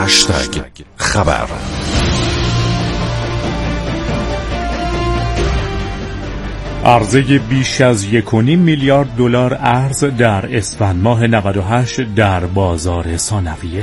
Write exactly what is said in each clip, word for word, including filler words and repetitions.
هشتگ خبر. عرضه بیش از یک و نیم میلیارد دلار ارز در اسفند ماه نود و هشت در بازار ثانویه.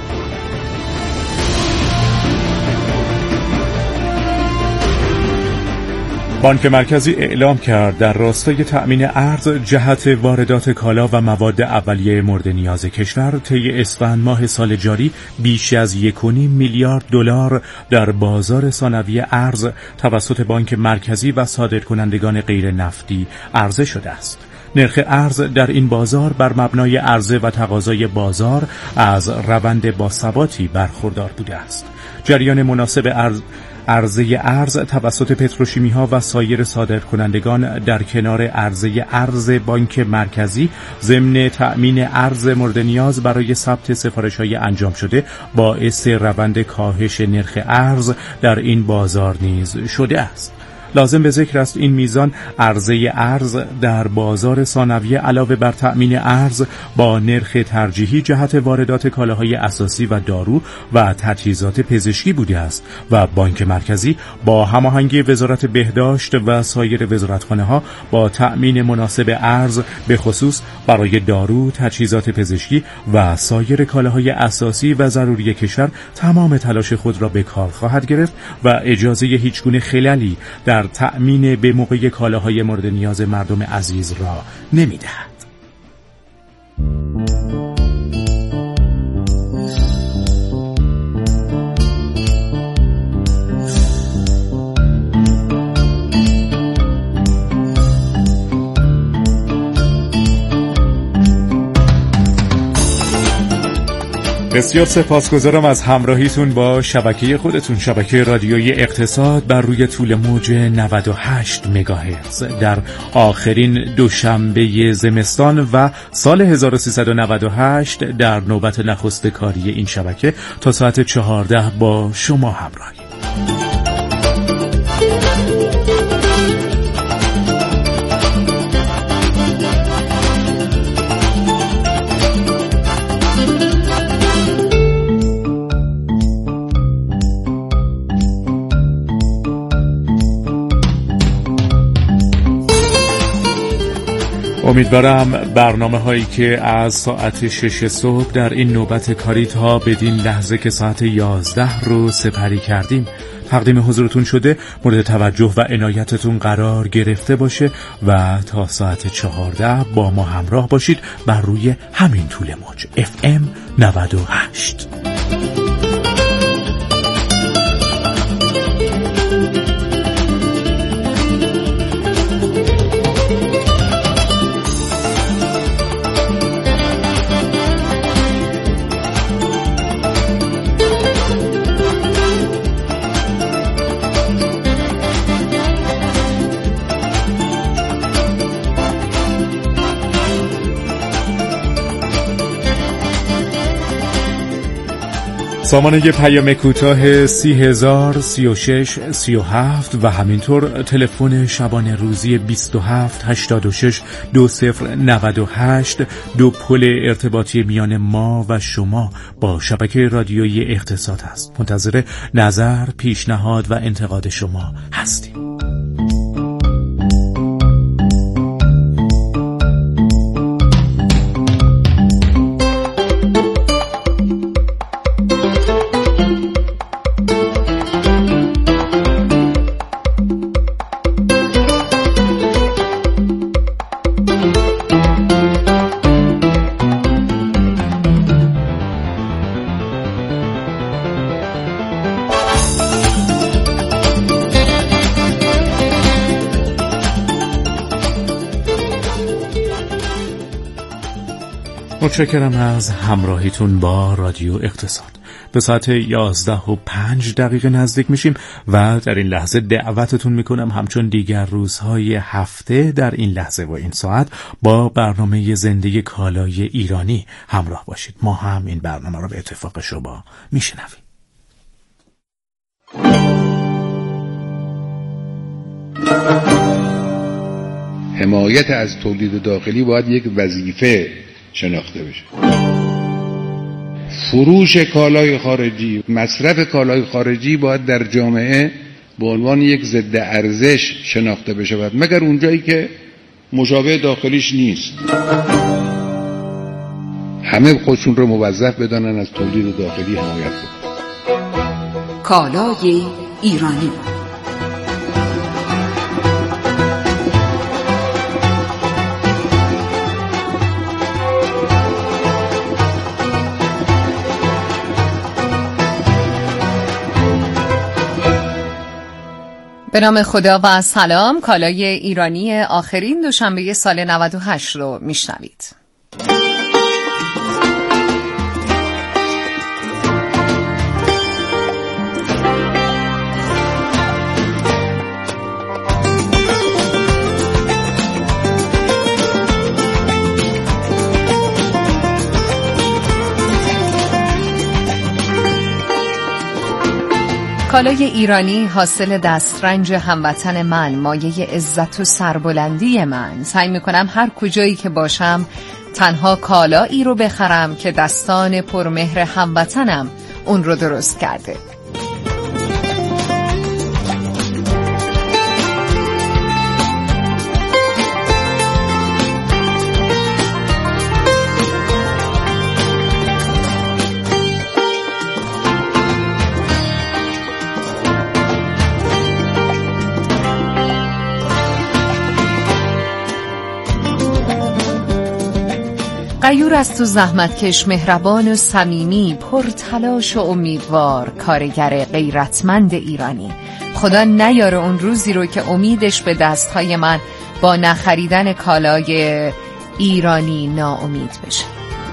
بانک مرکزی اعلام کرد در راستای تأمین ارز جهت واردات کالا و مواد اولیه مورد نیاز کشور طی اسفند ماه سال جاری بیش از یک و نیم میلیارد دلار در بازار ثانویه ارز توسط بانک مرکزی و صادرکنندگان غیر نفتی عرضه شده است. نرخ ارز در این بازار بر مبنای عرضه و تقاضای بازار از روند باثباتی برخوردار بوده است. جریان مناسب ارز عرضه ارز توسط پتروشیمی‌ها و سایر صادرکنندگان در کنار عرضه ارز بانک مرکزی ضمن تأمین ارز مورد نیاز برای ثبت سفارش‌های انجام شده باعث روند کاهش نرخ ارز در این بازار نیز شده است. لازم به ذکر است این میزان عرضه ارز در بازار ثانویه علاوه بر تأمین ارز با نرخ ترجیحی جهت واردات کالاهای اساسی و دارو و تجهیزات پزشکی بوده است و بانک مرکزی با هماهنگی وزارت بهداشت و سایر وزارتخانه‌ها با تأمین مناسب ارز به خصوص برای دارو، تجهیزات پزشکی و سایر کالاهای اساسی و ضروری کشور تمام تلاش خود را به کار خواهد گرفت و اجازه هیچگونه خللی در تأمین به موقع کالاهای مورد نیاز مردم عزیز را نمی‌دهد. بسیار سپاسگزارم از همراهیتون با شبکه خودتون، شبکه رادیویی اقتصاد بر روی طول موج نود و هشت مگاهرتز در آخرین دوشنبه زمستان و سال هزار و سیصد و نود و هشت در نوبت نخست کاری این شبکه تا ساعت چهارده با شما همراهیم. امیدوارم برنامه هایی که از ساعت شش صبح در این نوبت کاری تا بدین لحظه که ساعت یازده رو سپری کردیم تقدیم حضورتون شده مورد توجه و عنایتتون قرار گرفته باشه و تا ساعت چهارده با ما همراه باشید بر روی همین طول موج اف ام نود و هشت. سامانه پیام کوتاه سی هزار سی و شش سی و هفت و همینطور تلفن شبانه روزی بیست و هفت هشتاد و شش دو صفر نود و هشت دو پل ارتباطی میان ما و شما با شبکه رادیویی اقتصاد است. منتظر نظر، پیشنهاد و انتقاد شما هستیم. متشکرم از همراهیتون با رادیو اقتصاد. به ساعت یازده و پنج دقیقه نزدیک میشیم و در این لحظه دعوتتون میکنم همچون دیگر روزهای هفته در این لحظه و این ساعت با برنامه زنده کالای ایرانی همراه باشید. ما هم این برنامه رو به اتفاق شما میشنویم. حمایت از تولید داخلی باید یک وظیفه شناخته بشه. فروش کالای خارجی، مصرف کالای خارجی باید در جامعه به عنوان یک ضد ارزش شناخته بشود، مگر اونجایی که مشابه داخلیش نیست. همه خودشون رو موظف بدانن از تولید داخلی حمایت کنن. کالای ایرانی. به نام خدا و سلام. کالای ایرانی آخرین دوشنبه سال نود و هشت رو میشنوید. کالای ایرانی حاصل دسترنج هموطن من، مایه عزت و سربلندی من. سعی میکنم هر کجایی که باشم تنها کالایی رو بخرم که دستان پرمهر هموطنم اون رو درست کرده. غیور از تو زحمتکش، مهربان و صمیمی، پر تلاش و امیدوار، کارگر غیرتمند ایرانی. خدا نیاره اون روزی رو که امیدش به دستهای من با نخریدن کالای ایرانی ناامید بشه.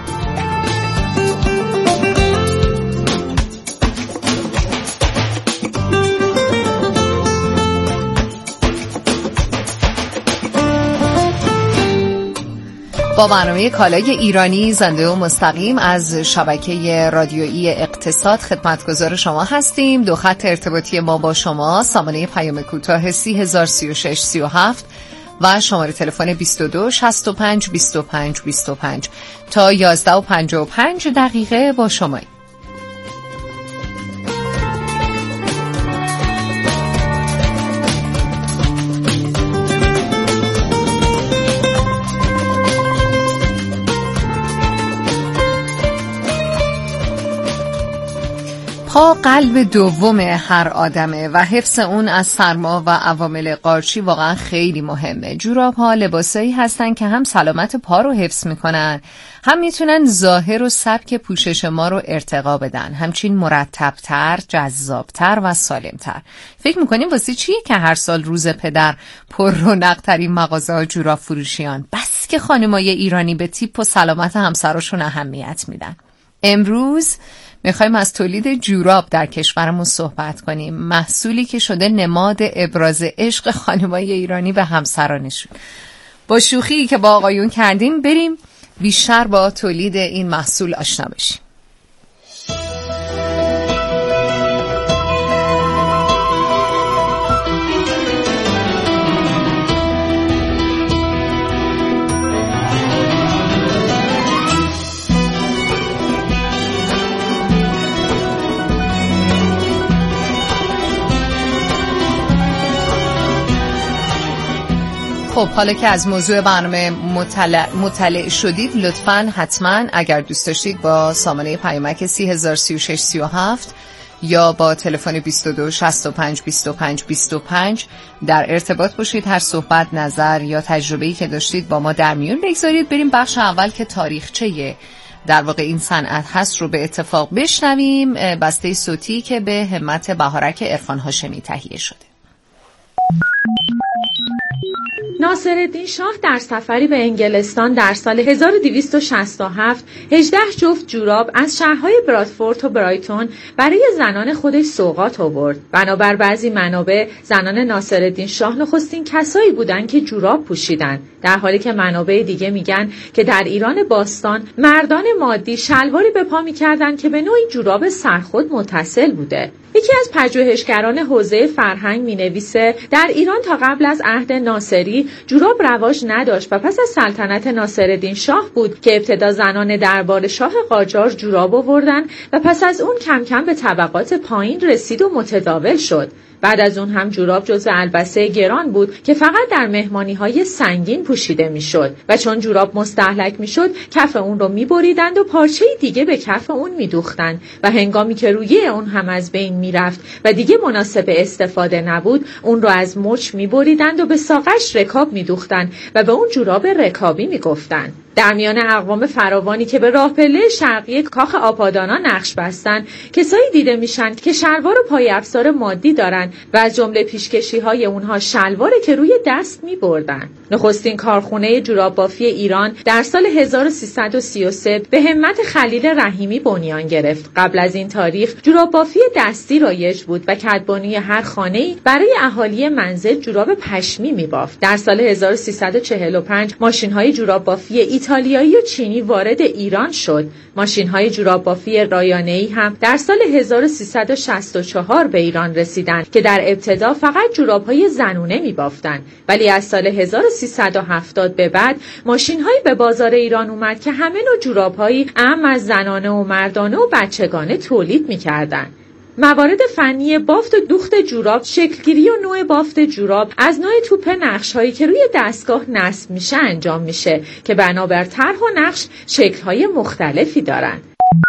با برنامه کالای ایرانی زنده و مستقیم از شبکه رادیویی اقتصاد خدمتگزار شما هستیم. دو خط ارتباطی ما با شما، سامانه پیام کوتاه سی هزار سی و شش سی و هفت و شماره تلفن بیست و دو شصت و پنج بیست و پنج بیست و پنج. تا یازده و پنجاه و پنج دقیقه با شماییم. پا قلب دوم هر آدمه و حفظ اون از سرما و عوامل قارچی واقعا خیلی مهمه. جوراب ها لباسایی هستن که هم سلامت پا رو حفظ میکنن، هم میتونن ظاهر و سبک پوشش ما رو ارتقا بدن، همچین مرتبتر، جذابتر و سالمتر. فکر میکنیم واسه چیه که هر سال روز پدر پر رونق ترین مغازه ها جوراب فروشیان؟ بس که خانمای ایرانی به تیپ و سلامت همسراشون اهمیت میدن. امروز میخوایم از تولید جوراب در کشورمون صحبت کنیم، محصولی که شده نماد ابراز عشق خانمای ایرانی به همسرانشون. با شوخی که با آقایون کردیم بریم بیشتر با تولید این محصول آشنا بشیم. خب حالا که از موضوع برنامه مطلع, مطلع شدید، لطفاً حتماً اگر دوست داشتید با سامانه پیامک سی هزار سی و شش سی و هفت یا با تلفن بیست و دو شصت و پنج بیست و پنج بیست و پنج در ارتباط باشید. هر صحبت، نظر یا تجربه‌ای که داشتید با ما در میون بگذارید. بریم بخش اول که تاریخچه در واقع این صنعت هست رو به اتفاق بشنویم. بسته صوتی که به همت بهارک عرفان هاشمی تهیه شده. ناصرالدین شاه در سفری به انگلستان در سال هزار و دویست و شصت و هفت هجده جفت جوراب از شهرهای برادفورد و برایتون برای زنان خودش سوغات آورد. بنابر بعضی منابع زنان ناصرالدین شاه نخستین کسایی بودند که جوراب پوشیدند، در حالی که منابع دیگه میگن که در ایران باستان مردان مادی شلواری به پا میکردند که به نوعی جوراب سرخود متصل بوده. یکی از پژوهشگران حوزه فرهنگ می‌نویسه در ایران تا قبل از عهد ناصری جوراب رواج نداشت و پس از سلطنت ناصرالدین شاه بود که ابتدا زنان دربار شاه قاجار جوراب آوردن و پس از اون کم کم به طبقات پایین رسید و متداول شد. بعد از اون هم جوراب جزو البسه گران بود که فقط در مهمانی‌های سنگین پوشیده می‌شد و چون جوراب مستهلک می‌شد کف اون رو می‌بریدند و پارچه دیگه به کف اون می‌دوختند و هنگامی که رویه اون هم از بین می‌رفت و دیگه مناسب استفاده نبود اون رو از مچ می‌بریدند و به ساقش رکاب می‌دوختند و به اون جوراب رکابی می‌گفتند. در میان اقوام فراوانی که به راه پله شرقی کاخ آپادانا نقش بستند کسایی دیده میشن که شلوار و پای افسار مادی دارن و از جمله پیشکشی‌های اونها شلواره که روی دست می‌بردن. نخستین کارخونه جوراب بافی ایران در سال هزار و سیصد و سی و سه به همت خلیل رحیمی بنیان گرفت. قبل از این تاریخ جوراب بافی دستی رایج بود و کدبانوی هر خانه‌ای برای اهالی منزل جوراب پشمی می‌بافت. در سال هزار و سیصد و چهل و پنج ماشین‌های جوراب بافی ایتالیایی و چینی وارد ایران شد. ماشین‌های جوراب بافی رایانه‌ای هم در سال هزار و سیصد و شصت و چهار به ایران رسیدند که در ابتدا فقط جوراب‌های زنونه می‌بافتند، ولی از سال هزار و سیصد و هفتاد به بعد ماشین‌هایی به بازار ایران اومد که همه نوع جوراب‌هایی اعم از زنانه و مردانه و بچگانه تولید می‌کردند. موارد فنی بافت و دوخت جوراب، شکلگیری و نوع بافت جوراب از نوع توپ نقش‌هایی که روی دستگاه نصب میشه انجام میشه که بنابر طرح و نقش شکل‌های مختلفی دارن.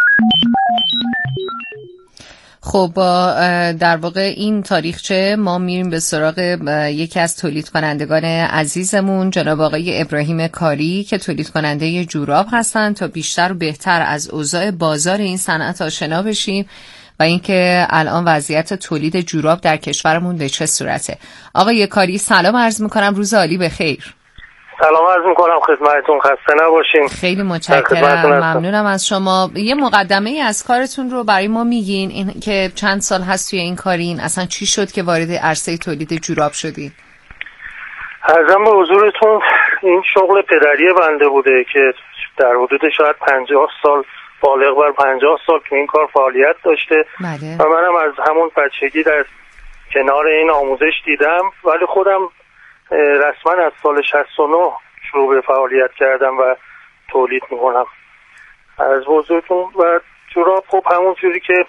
خب با در واقع این تاریخچه ما میریم به سراغ یکی از تولید کنندگان عزیزمون جناب آقای ابراهیم کاری که تولید کننده جوراب هستن تا بیشتر و بهتر از اوضاع بازار این صنعت آشنا بشیم و اینکه الان وضعیت تولید جوراب در کشورمون به چه صورته. آقای کاری سلام عرض میکنم، روز عالی بخیر. سلام عرض میکنم خدمتتون، خسته نباشین. خیلی متشکرم، ممنونم از شما. یه مقدمه ای از کارتون رو برای ما میگین، این که چند سال هست توی این کارین، اصلا چی شد که وارد عرصه تولید جوراب شدین؟ عرضم به حضورتون این شغل پدری بنده بوده که در حدود شاید پنجاه سال، بالغ بر پنجاه سال تو این کار فعالیت داشته. بله. و منم از همون بچگی در کنار این آموزش دیدم، ولی خودم رسما از سال شصت و نه شروع به فعالیت کردم و تولید میکنم. از بزرگتون و جوراب خب همون جوری که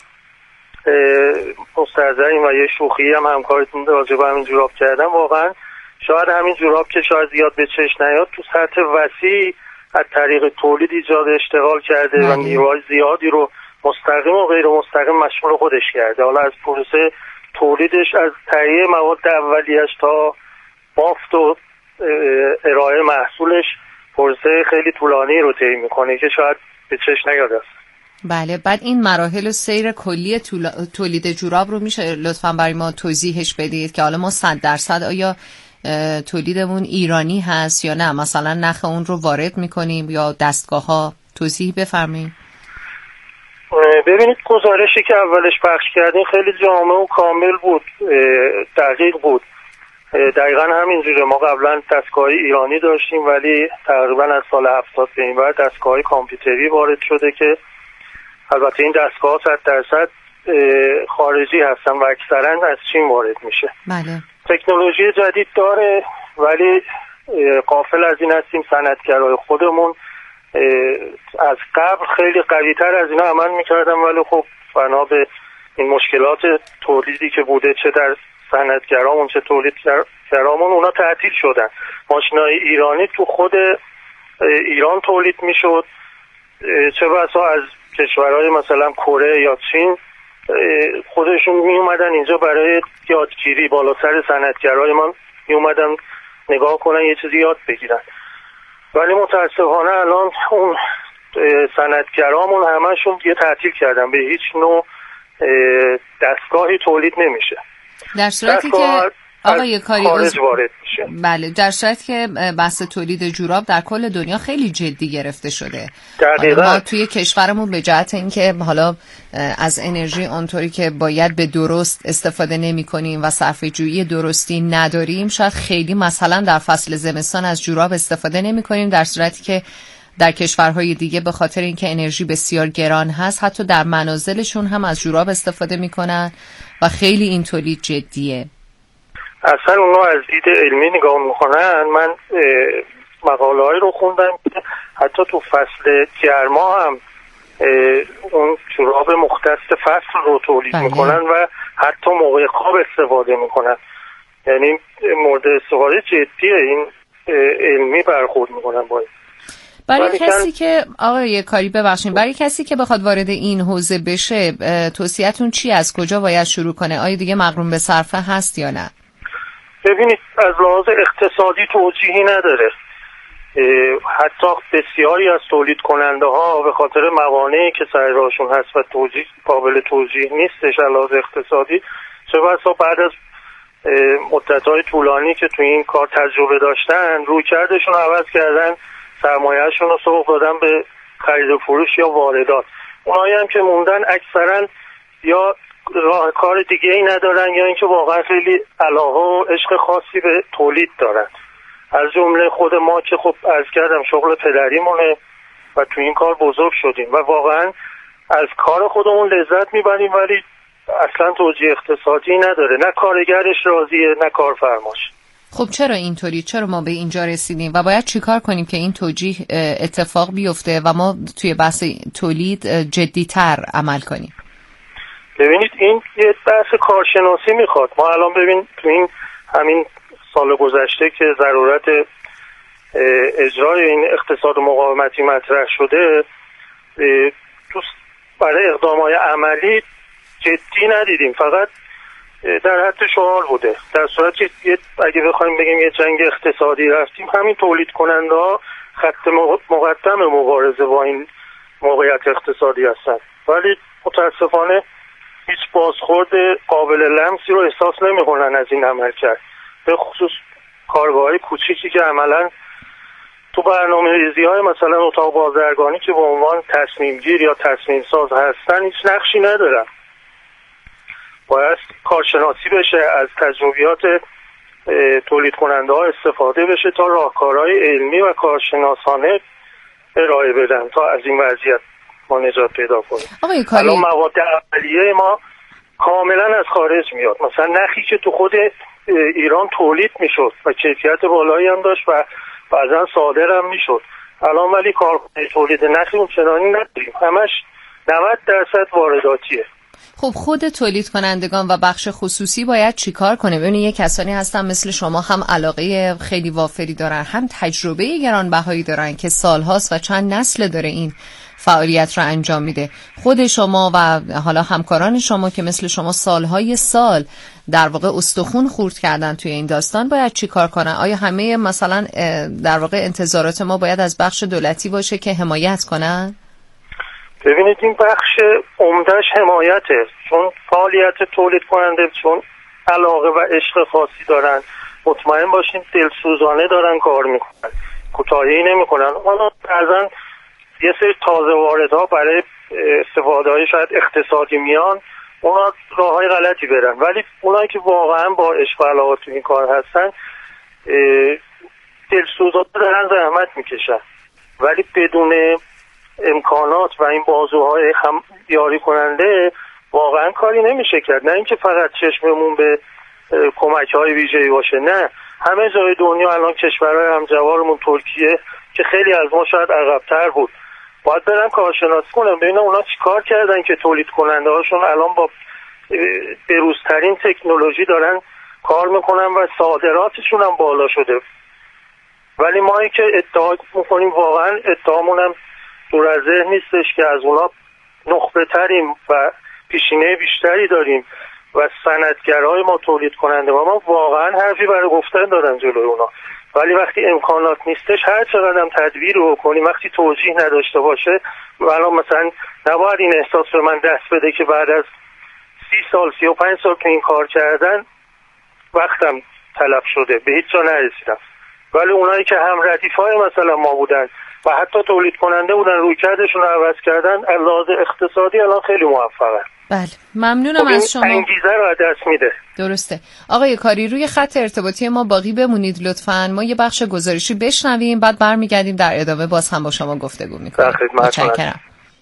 مسترزقیم و یه شوخی هم همکارتون راجع به همین جوراب کردم، واقعا شاید همین جوراب که شاید زیاد به چشم نیاد تو سطح وسیع از طریق تولید ایجاد اشتغال کرده مالی. و نیروهای زیادی رو مستقیم و غیر مستقیم مشغول خودش کرده. حالا از پروسه تولیدش، از تهیه مواد اولیه‌اش تا بافت و ارائه محصولش، پروسه خیلی طولانی رو طی میکنه که شاید به چشم نیاد است. بله، بعد این مراحل و سیر کلی تولید جوراب رو میشه لطفاً برای ما توضیحش بدید که حالا ما صد درصد آیا تولیدمون ایرانی هست یا نه، مثلا نخ اون رو وارد میکنیم یا دستگاه ها؟ توضیح بفرمایید. ببینید گزارشی که اولش پخش کردین خیلی جامع و کامل بود، دقیق بود. دقیقا همینجوره. ما قبلا دستگاه ایرانی داشتیم ولی تقریبا از سال هفتاد به این بعد دستگاه کامپیوتری وارد شده که البته این دستگاه صد درصد خارجی هستن و اکثرا از چین وارد میشه. بله. تکنولوژی جدید داره ولی غافل از این هستیم صنعتگرای خودمون از قبل خیلی قوی‌تر از اینا عمل میکردن، ولی خب بنا به این مشکلات تولیدی که بوده چه در صنعتگرامون چه تولیدگرامون اونا تعطیل شدن. ماشینای ایرانی تو خود ایران تولید میشد، چه بسا از کشورهای مثلا کره یا چین خودشون می اومدن اینجا برای یادگیری بالا سر صنعتگرای ما می اومدن نگاه کنن یه چیزی یاد بگیرن. ولی متاسفانه الان اون صنعتگرامون همشون یه تعطیل کردن، به هیچ نوع دستگاهی تولید نمیشه. در صورتی که آقای کاری خارج وارد میشه. بله، در صورتی که بحث تولید جوراب در کل دنیا خیلی جدی گرفته شده. دقیقاً. ما توی کشورمون به جهت اینکه حالا از انرژی اونطوری که باید به درست استفاده نمی کنیم و صرفه جویی درستی نداریم، شاید خیلی مثلا در فصل زمستان از جوراب استفاده نمی کنیم، در صورتی که در کشورهای دیگه به خاطر اینکه انرژی بسیار گران هست حتی در منازلشون هم از جوراب استفاده میکنن و خیلی این تولید جدیه. اصلا اونو از دید علمی نگاه میکنن. من مقاله هایی رو خوندم که حتی تو فصل گرما هم اون جوراب مختص فصل رو تولید بله. میکنن و حتی موقع خواب استفاده میکنن. یعنی مورد استفاده جدیه، این علمی برخورد میکنن باید. برای کسی که آقای کاری ببخشید برای کسی که بخواد وارد این حوزه بشه توصیه‌تون چی؟ از کجا باید شروع کنه؟ آیا دیگه مغروم به صرفه هست یا نه؟ ببینید از لحاظ اقتصادی توجیهی نداره. حتی بسیاری از تولید کننده ها به خاطر موانعی که سر راهشون هست و توجیه قابل توجیه نیستش از لحاظ اقتصادی، چه بسا بعد از مدت‌های طولانی که تو این کار تجربه داشتن رویکردشون عوض کردن، سرمایه‌شون رو سوق دادن به خرید و فروش یا واردات. اونایی هم که موندن اکثرا یا راه کار دیگه ای ندارن یا اینکه واقعا خیلی علاقه و عشق خاصی به تولید دارن. از جمله خود ما که خب عرض کردم شغل پدریمونه و تو این کار بزرگ شدیم و واقعا از کار خودمون لذت میبریم، ولی اصلا توجیه اقتصادی نداره، نه کارگرش راضیه نه کارفرماش. خب چرا اینطوری؟ چرا ما به اینجا رسیدیم و باید چیکار کنیم که این توجیه اتفاق بیفته و ما توی بحث تولید جدی‌تر عمل کنیم؟ ببینید این یه بحث کارشناسی میخواد. ما الان ببین تو این همین سال گذشته که ضرورت اجرای این اقتصاد مقاومتی مطرح شده، برای اقدامات عملی جدی ندیدیم، فقط در حد شعار بوده. در صورت که اگه بخوایم بگیم یه جنگ اقتصادی رفتیم، همین تولید کننده ها خط مقدم مبارزه با این موقعیت اقتصادی هستن، ولی متاسفانه هیچ بازخورد قابل لمسی رو احساس نمی‌کنن از این عملکرد، به خصوص کارگاه‌های کوچیکی که عملاً تو برنامه‌ریزی‌های مثلا اتاق بازرگانی که به عنوان تصمیم گیر یا تصمیم ساز هستن هیچ نقشی ندارن. باید کارشناسی بشه، از تجربیات تولید کننده ها استفاده بشه تا راهکارهای علمی و کارشناسانه ارائه بدن تا از این وضعیت ما نجات پیدا کنیم. الان مواد اولیه ما کاملا از خارج میاد. مثلا نخی که تو خود ایران تولید میشد و کیفیت بالایی هم داشت و بعضا صادر هم میشد، الان ولی کارخانه تولید نخی اون چنانی نداریم، همش نود درصد وارداتیه. خب خود تولید کنندگان و بخش خصوصی باید چیکار کنه؟ ببینید یه کسانی هستن مثل شما هم علاقه خیلی وافری دارن، هم تجربه گرانبهایی دارن که سالهاست و چند نسل داره این فعالیت رو انجام میده. خود شما و حالا همکاران شما که مثل شما سالهای سال در واقع استخون خورد کردن توی این داستان باید چی کار کنن؟ آیا همه مثلا در واقع انتظارات ما باید از بخش دولتی باشه که حمایت کنن؟ ببینید این بخش عمده‌اش حمایته، چون فعالیت تولید کننده چون علاقه و عشق خاصی دارن، مطمئن باشین دلسوزانه دارن کار میکنن، کوتاهی نمیکنن. حالا بعضن یه سری تازه واردها برای استفاده‌های شاید اقتصادی میان، اونا راههای غلطی برن، ولی اونایی که واقعا با عشق و علاقه تو این کار هستن دلسوزانه دارن زحمت میکشن، ولی بدون امکانات و این بازوهای هم یاری کننده واقعا کاری نمیشه کرد. نه اینکه فقط چشممون به کمک‌های ویژه‌ای باشه، نه، همه جای دنیا الان کشورهای همجوارمون ترکیه که خیلی از ما شاید عقب‌تر بود باید برن کارشناسی کنن ببینن اونا چیکار کردن که تولید کننده هاشون الان با بروزترین تکنولوژی دارن کار میکنن و صادراتشون هم بالا شده. ولی ما ای که ادعا میکنیم واقعا ادعامون هم دور از ذهن نیستش که از اونا نخبه تریم و پیشینه بیشتری داریم و صنعتگرای ما تولید کننده ما, ما واقعا حرفی برای گفتن دارن جلوی اونا، ولی وقتی امکانات نیستش هر چقدر هم تدبیر رو کنیم، وقتی توجیه نداشته باشه، الان مثلا نباید این احساس به من دست بده که بعد از سی سال سی و پنج سال تو این کار کردن وقتم تلف شده، به هیچ جا نرسیدم. ولی اونایی که هم ردیفای مثلا ما بودن و حتی تولید کننده بودن روی کردشون رو عوض کردن، از لحاظ اقتصادی الان خیلی موفقن. بله ممنونم از شما. انگیزه رو از دست میده. درسته. آقای کاری روی خط ارتباطی ما باقی بمونید لطفاً. ما یه بخش گزارشی بشنویم بعد برمیگردیم در ادامه باز هم با شما گفتگو میکنیم. متشکرم.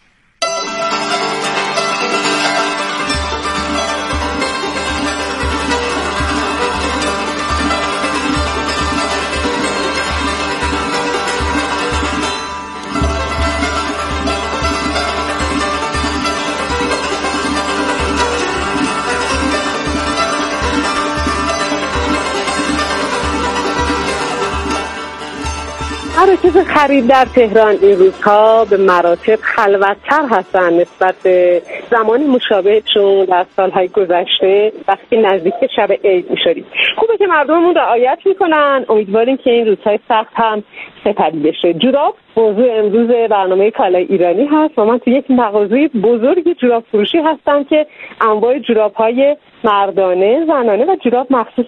مراکز خرید در تهران این روزها به مراتب خلوت‌تر هستند نسبت به زمان مشابه چون در سالهای گذشته وقتی نزدیک شب عید می‌شدیم. خوبه که مردممون رعایت میکنن. امیدواریم که این روزهای سخت هم سپری بشه. جوراب موضوع امروز برنامه کالای ایرانی هست و من تو یک مغازه بزرگ جوراب فروشی هستم که انواع جوراب‌های مردانه، زنانه و جوراب مخصوص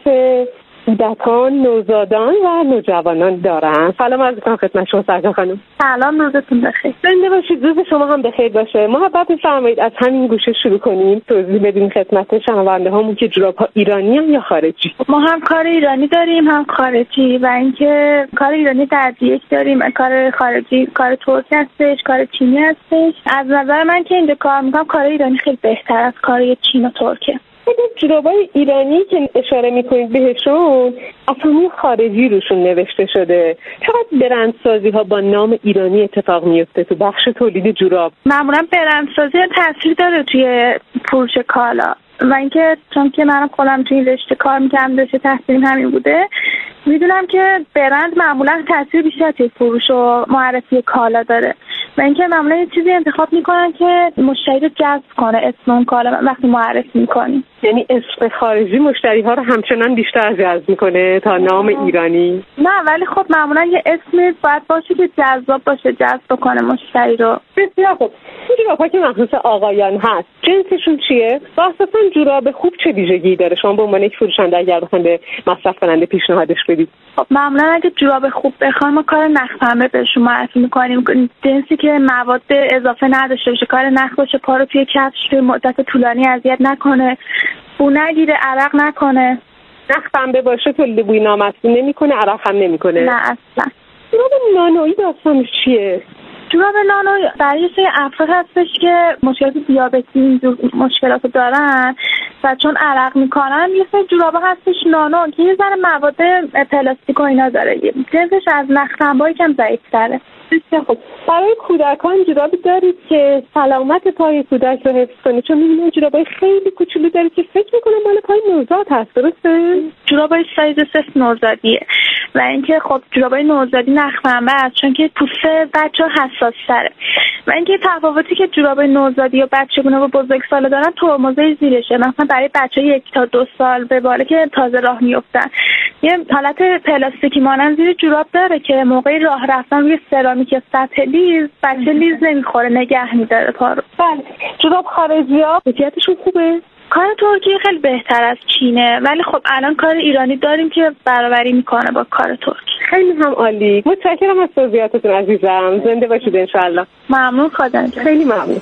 کودکان، نوزادان و نوجوانان دارن. سلام عرض می‌کنم خدمت شما سرکار خانم. سلام، روزتون بخیر. زنده باشید. روز شما هم بخیر باشه. محبت بفرمایید از همین گوشه شروع کنیم توضیح بدیم خدمت شنونده‌هامون که جوراب‌ها ایرانی هم یا خارجی؟ ما هم کار ایرانی داریم هم خارجی و اینکه کار ایرانی در یک داریم، کار خارجی کار ترک هستش، کار چینی هستش. از نظر من که اینجا کار می‌کنم کار ایرانی خیلی بهتر از کار چین و ترکه. جورابای ایرانی که اشاره میکنید بهشون اسامی خارجی روشون نوشته شده. چقدر برندسازی ها با نام ایرانی اتفاق میفته تو بخش تولید جوراب؟ معمولا برندسازی تاثیر داره توی فروش کالا و اینکه چون که منم خودم توی رشته کار میکنم، رشته تحصیلیم همین بوده، میدونم که برند معمولا تاثیر بیشتر توی فروش و معرفی کالا داره و اینکه معمولا یه چیزی انتخاب میکنن که مشتری رو جذب کنه اسم اون کالا وقتی معرفی میکنی. یعنی اسم خارجی مشتری ها رو همچنان بیشتر جذب میکنه تا نام ایرانی؟ نه، ولی خب معمولا یه اسمی باید باشه که جذاب باشه، جذب کنه مشتری رو. بسیار خوب. این جوراب‌ها که مخصوص آقایان هست جنسشون چیه؟ و اساساً جوراب خوب چه ویژگی داره؟ شما به عنوان یک فروشنده اگر بخواید به مصرف کننده پیشنهادش بدید. خب معمولا اگه جوراب خوب بخوایم ما کار نخ پنبه بهشون معرفی میکنیم، جنسی که مواد اضافه نداشته باشه، کار نخ باشه، پا رو توی کفش توی مدت طولانی اذیت نکنه، بو نگیره، عرق نکنه. نخ پنبه باشه تولید بوی نامطبوع نمیکنه، عرق هم نمیکنه. نه اصلا. جوراب نانویی داستانش چیه؟ جوراب نانو برای سری افراد هستش که مشکلات دیابتی اینجور مشکلات دارن و چون عرق میکنن یه سری جوراب هستش نانو که یه ذره مواد پلاستیک و اینا داره، جنسش از نخ پنبه کم ضعیف‌تره. بسیار خوب. برای کودکان جورابی دارید که سلامت پای کودک رو حفظ کنه؟ چون می‌بینید جورابای خیلی کوچولو دارید که فکر می‌کنم مال پای نوزاد هست، درسته؟ جورابای سایز صفر نوزادیه و اینکه خب جورابای نوزادی نخ پنبه است چون که پوست بچه‌ها حساس‌تره و اینکه تفاوتی که جورابای نوزادی و بچگونه و بزرگسالا دارن ترمزای زیرشه. مثلا برای بچه‌ها یک تا دو سال به بالا که تازه راه میافتن یه حالت پلاستیکی مانند زیر جوراب داره که موقع راه رفتن روی سرامیک سطح لیز بچه لیز نمیخوره، نگه میداره پا رو. بله. جوراب خارجی‌ها کیفیتشون خوبه؟ کار ترکیه خیلی بهتر از چینه ولی خب الان کار ایرانی داریم که برابری میکنه با کار ترکی. خیلی هم عالی. متشکرم از توضیحاتتون عزیزم. زنده باشید انشالله. ممنون. خدا خیلی ممنون.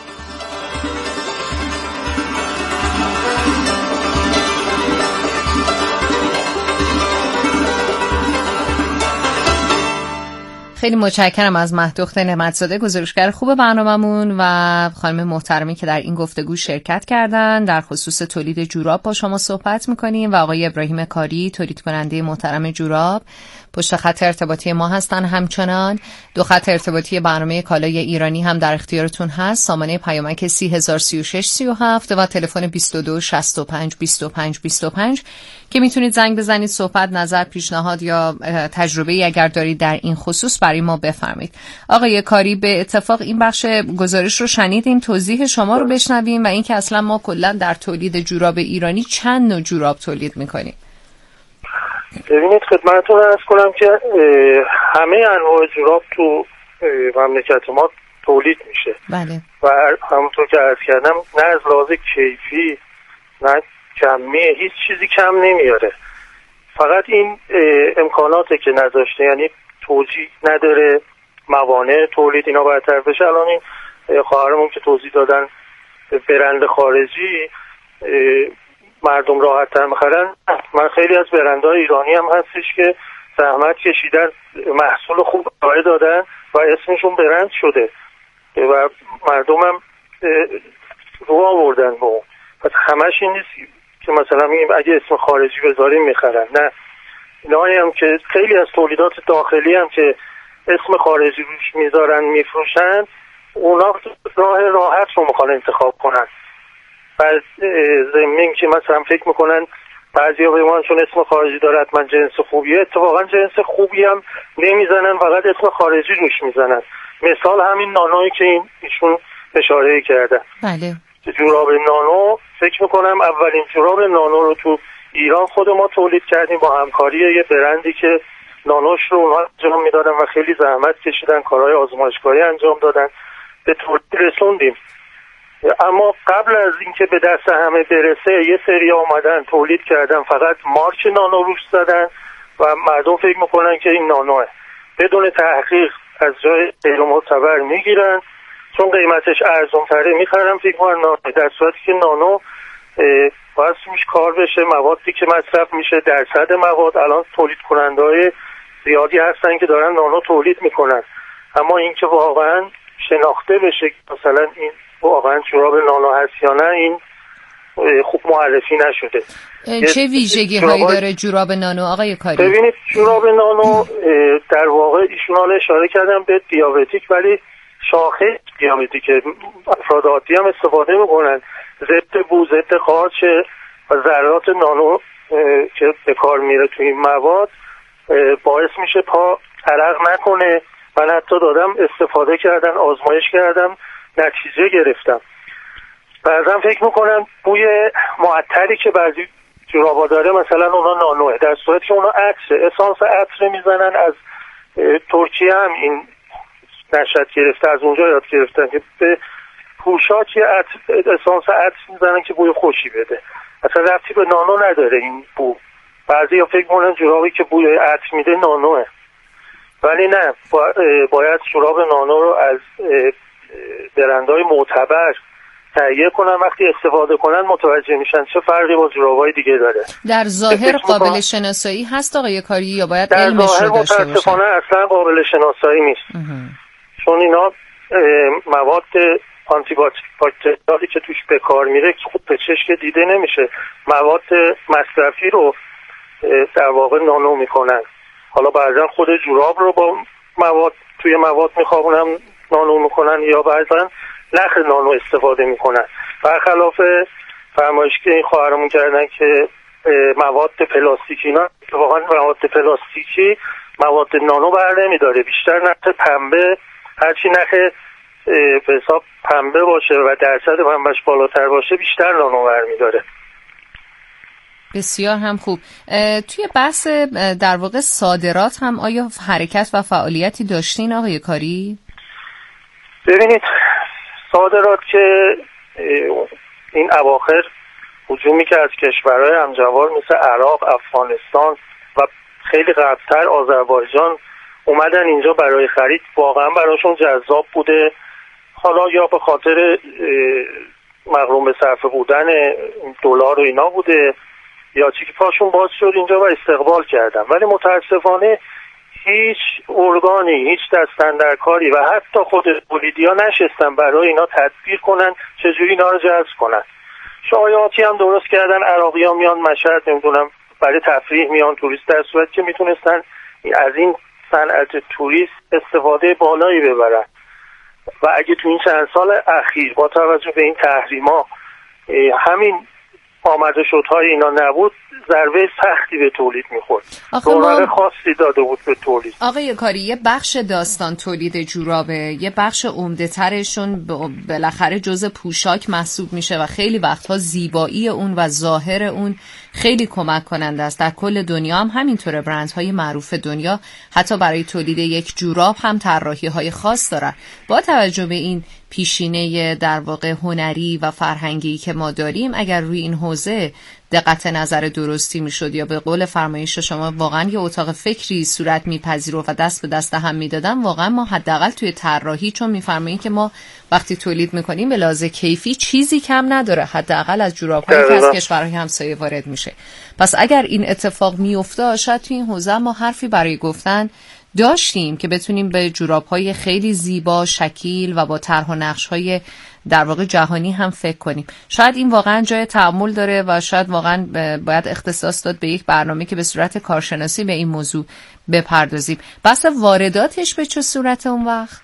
خیلی متشکرم از مهدوخت نعمت‌زاده گزارشگر خوب برنامه‌مون و خانم محترمی که در این گفتگو شرکت کردن. در خصوص تولید جوراب با شما صحبت می‌کنیم و آقای ابراهیم کاری تولید کننده محترم جوراب پشت خط ارتباطی ما هستن. همچنان دو خط ارتباطی برنامه کالای ایرانی هم در اختیارتون هست، سامانه پیامک سی هزار سی و شش سی و هفت و تلفن بیست و دو شصت و پنج بیست و پنج بیست و پنج که میتونید زنگ بزنید، صحبت، نظر، پیشنهاد یا تجربه‌ای اگر دارید در این خصوص برای ما بفرمایید. آقای کاری، به اتفاق این بخش گزارش رو شنیدیم، توضیح شما رو بشنویم و اینکه اصلا ما کلا در تولید جوراب ایرانی چند نوع جوراب تولید میکنیم. ببینید خدمتتون عرض کنم که همه انواع جوراب تو مملکت ما تولید میشه. بله. و همونطور که عرض کردم نه از لحاظ کیفی نه کمیه هیچ چیزی کم نمیاره، فقط این امکاناته که نداشته، یعنی توزیع نداره، موانع تولید اینا برطرف بشه. الان این خواهرمون که توضیح دادن برند خارجی مردم راحت تر میخرن. من خیلی از برندهای ایرانی هم هستش که زحمت کشیدن، محصول خوب ارائه دادن و اسمشون برند شده و مردم هم رو آوردن با اون. پس همش این نیست که مثلا میگیم اگه اسم خارجی بذاریم میخرن، نه، اینایی هم که خیلی از تولیدات داخلی هم که اسم خارجی روش میذارن میفروشن، اونا راه راحت رو میخوان انتخاب کنن. بعد ضمن که مثلا فکر میکنن بعضیا به ما چون اسم خارجی داره حتما جنس خوبیه، اتفاقا جنس خوبی هم نمیزنن، فقط اسم خارجی روش میزنن. مثال همین نانویی که این ایشون اشاره کردن. بله. جوراب نانو، فکر میکنم اولین جوراب نانو رو تو ایران خود ما تولید کردیم با همکاری یه برندی که نانوش رو اونها انجام میدادن و خیلی زحمت کشیدن، کارهای آزمایشگاهی انجام دادن، به تولید رسوندیم. اما قبل از اینکه به دست همه برسه یه سری آمدن تولید کردن، فقط مارک نانو روش زدن و مردم فکر میکنن که این نانوه، بدون تحقیق از جای غیر معتبر میگیرن، چون قیمتش ارزون تره میخرن فکر کنن نانو، در صورتی که نانو باید روش کار بشه، موادی که مصرف میشه، درصد مواد، الان تولید کننده های زیادی هستن که دارن نانو تولید میکنن، اما اینکه واقعا شناخته بشه مثلا این واقعا جوراب نانو هست یا نه، این خوب معرفی نشده. چه ویژگی هایی داره جوراب نانو آقای کاری؟ ببینید جوراب نانو در واقع ایشون حالا اشاره کردم به دیابتیک، ولی شاخص دیابتیک افراد عادی هم استفاده میکنن، ضد بو، ضد قارچ و ذرات نانو که به کار میره توی این مواد باعث میشه پا عرق نکنه. من حتی دادم استفاده کردن، آزمایش کردم، نتیجه گرفتم. بعضا فکر میکنم بوی معطری که بعضی جورابا داره مثلا اونا نانوه، در صورتی که اونا عطره، اسانس عطر میزنن. از ترکیه هم این نشأت گرفته، از اونجا یاد گرفتن که به پوشاک اسانس عطر میزنن که بوی خوشی بده، اصلا ربطی به نانو نداره این بو. بعضی ها فکر میکنن جورابی که بوی عطر میده نانوه، ولی نه، باید جوراب نانو رو از برندهای معتبر تهیه کنن، وقتی استفاده کنن متوجه میشن چه فرقی با جورابای دیگه داره. در ظاهر قابل شناسایی هست آقای کاری یا باید علمش رو داشته باشه؟ در ظاهر متاسفانه اصلا قابل شناسایی نیست، چون اینا مواد آنتی باکتریالی که توش به کار میره خوب به چشم دیده نمیشه، مواد مصرفی رو در واقع نانو میکنن. حالا بعضا خود جوراب رو با مواد توی مواد میخوابونن نانو میکنن، یا بعضا نخ نانو استفاده میکنن. برخلاف فرمایشی که این خواهرمون کردن که مواد پلاستیکی، نه، واقعا مواد پلاستیکی مواد نانو بر نمیداره، بیشتر نخ پنبه، هرچی نخ به حساب پنبه باشه و درصد پنبهش بالاتر باشه بیشتر نانو بر میداره. بسیار هم خوب. توی بحث در واقع صادرات هم آیا حرکت و فعالیتی داشتین آقای کاری؟ ببینید صادرات که این اواخر هجومی که از کشورهای همجوار مثل عراق، افغانستان و خیلی قبلتر آذربایجان اومدن اینجا برای خرید، واقعا براشون جذاب بوده، حالا یا به خاطر مغروم به صرفه بودن دلار و اینا بوده، یا چی که پاشون باز شد اینجا و استقبال کردن. ولی متاسفانه هیچ ارگانی، هیچ دستاندرکاری و حتی خود تولیدی ها نشستن برای اینا تدبیر کنن چجوری اینا رو جذب کنن. شایعاتی هم درست کردن، عراقی ها میان مشهد، نمیدونم برای تفریح میان توریست، در صورت که میتونستن از این صنعت توریست استفاده بالایی ببرن. و اگه تو این چند سال اخیر با توجه به این تحریما همین آمده شدهای اینا نبود، ضربه سختی به تولید میخورد، رونق خاصی داده بود به تولید. آقای کاری، یه بخش داستان تولید جورابه، یه بخش عمده ترشون بالاخره جزء پوشاک محسوب میشه و خیلی وقتها زیبایی اون و ظاهر اون خیلی کمک کننده است. در کل دنیا هم همینطوره، برندهای معروف دنیا حتی برای تولید یک جوراب هم طراحی‌های خاص دارن. با توجه به این پیشینه در واقع هنری و فرهنگی که ما داریم، اگر روی این حوزه دقت نظر درستی میشد یا به قول فرمایش شما واقعا یه اتاق فکری صورت میپذیرفت و دست به دست هم میدادن، واقعا ما حداقل توی طراحی، چون میفرمایید که ما وقتی تولید میکنیم به لحاظ کیفی چیزی کم نداره، حداقل از جوراب‌هایی که از کشورهای همسایه وارد میشه. پس اگر این اتفاق میافتاد شاید توی این حوزه ما حرفی برای گفتن داشتیم که بتونیم به جوراب‌های خیلی زیبا، شکیل و با طرح و نقش‌های در واقع جهانی هم فکر کنیم. شاید این واقعا جای تأمل داره و شاید واقعا باید اختصاص داد به یک برنامه که به صورت کارشناسی به این موضوع بپردازیم. بحث وارداتش به چه صورت اون وقت؟